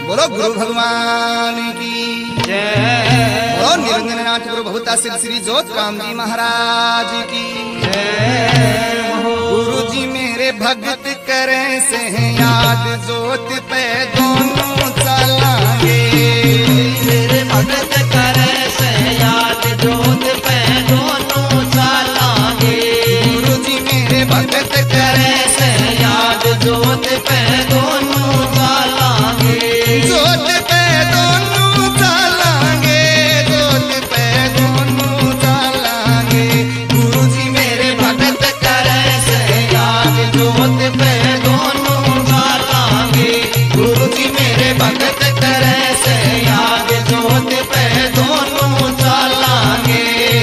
बोलो गुरु भगवान की जय। बोलो निरंजननाथ गुरु बहुता सिद्ध श्री जोत राम जी महाराज की जय। गुरु जी मेरे भगत करें से याद जोत पे दोनों चलाएंगे। मेरे भगत करें से याद जोत पे दोनों चलाएंगे। गुरु जी मेरे भगत करें से याद जोत पे दोनों चलाएंगे। जोत पे दोनों चलाएंगे, जोत पे दोनों चलाएंगे। गुरु जी मेरे भगत करें से याद जोत पे दोनों चलाएंगे। गुरु जी मेरे भगत करें से याद जोत पे दोनों चलाएंगे।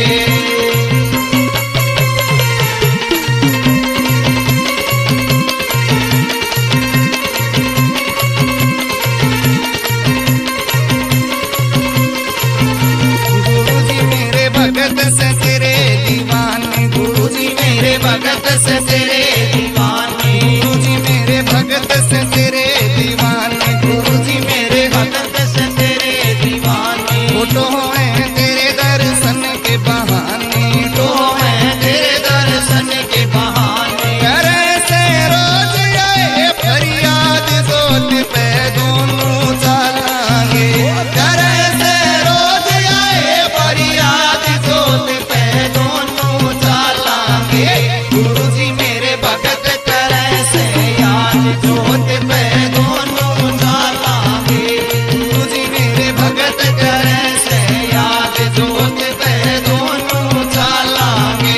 गुरु जी मेरे भगत से तेरे दीवाने। गुरु जी मेरे भगत से तेरे दीवाने। गुरु जी मेरे भगत से तेरे दीवाने। गुरु जी मेरे भगत से तेरे दीवाने। फोटो है तेरे दर्शन के बहाने। तो मैं तेरे दर्शन के बहाने। करे से रोज आए फरियाद जोत पे दोनों चलाएंगे। करे से रोज आए फरियाद जोत पे दोनों चलाएंगे। गुरु जी मेरे भगत करें से याद जोत पे दोनों चलाएंगे। गुरु जी मेरे भगत करें से याद जोत पे दोनों चलाएंगे।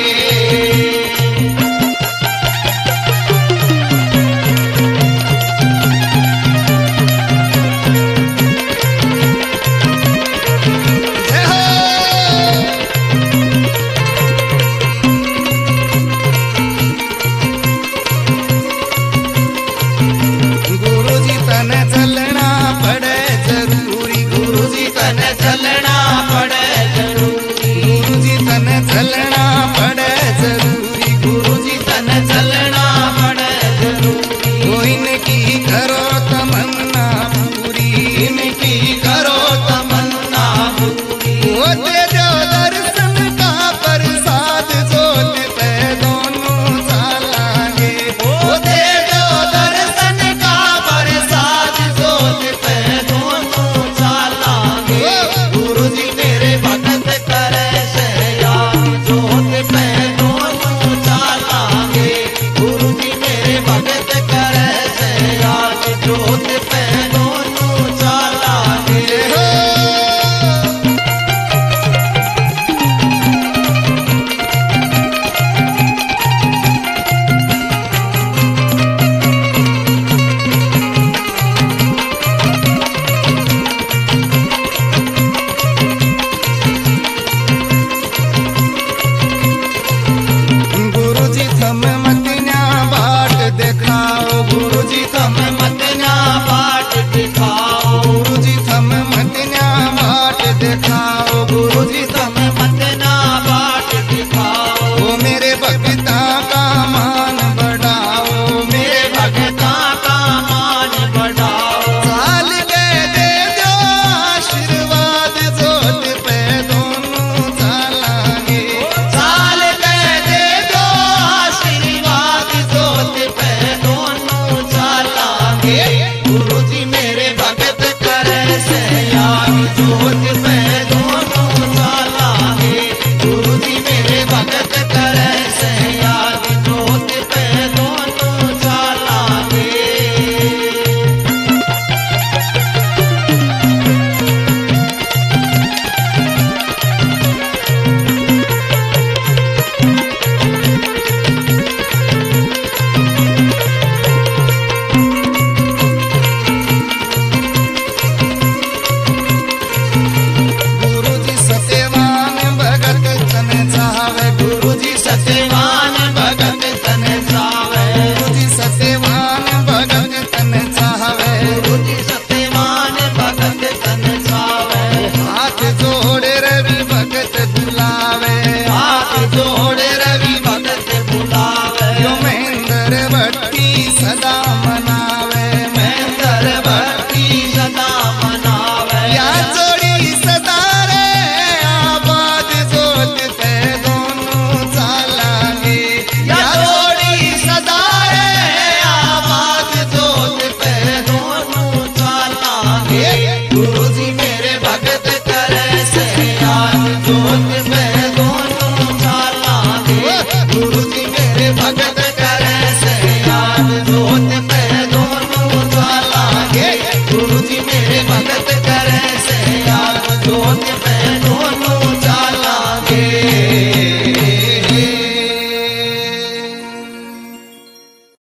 जय हो। गुरु जी तने चलना पड़े जरूरी। गुरु जी तने चलना पड़े जरूरी। गुरु जी तने चलना पड़े जरूरी। गुरु जी तने चलना पड़े जरूरी। वो इनकी करो तमन्ना पूरी। इनकी करो तमन्ना पूरी। वो दे दो दर्शन का प्रसाद जोत पे दोनों चलाएंगे। वो दे दो दर्शन का प्रसाद जोत पे दोनों चलाएंगे। गुरु जी मेरे भगत करें से याद जोत पे दोनों चलाएंगे। गुरु जी मेरे भगत करें से याद जोत पे दोनों चलाएंगे। जय हो। गुरु जी थम मत न्या बाट दिखाओ। गुरु जी थम मत ना बाट दिखाओ। गुरु जी थम मत न्या बाट दिखाओ। गुरु जी तुम मत ना बाट दिखाओ। वो मेरे भक्ता का मान बढ़ाओ। मेरे भगता का मान बढ़ाओ। साल के दे दो आशीर्वाद जोत पे दोनों चलाएंगे। साल कह दे दो आशीर्वाद जोत पे दोनों चलाएंगे। गुरु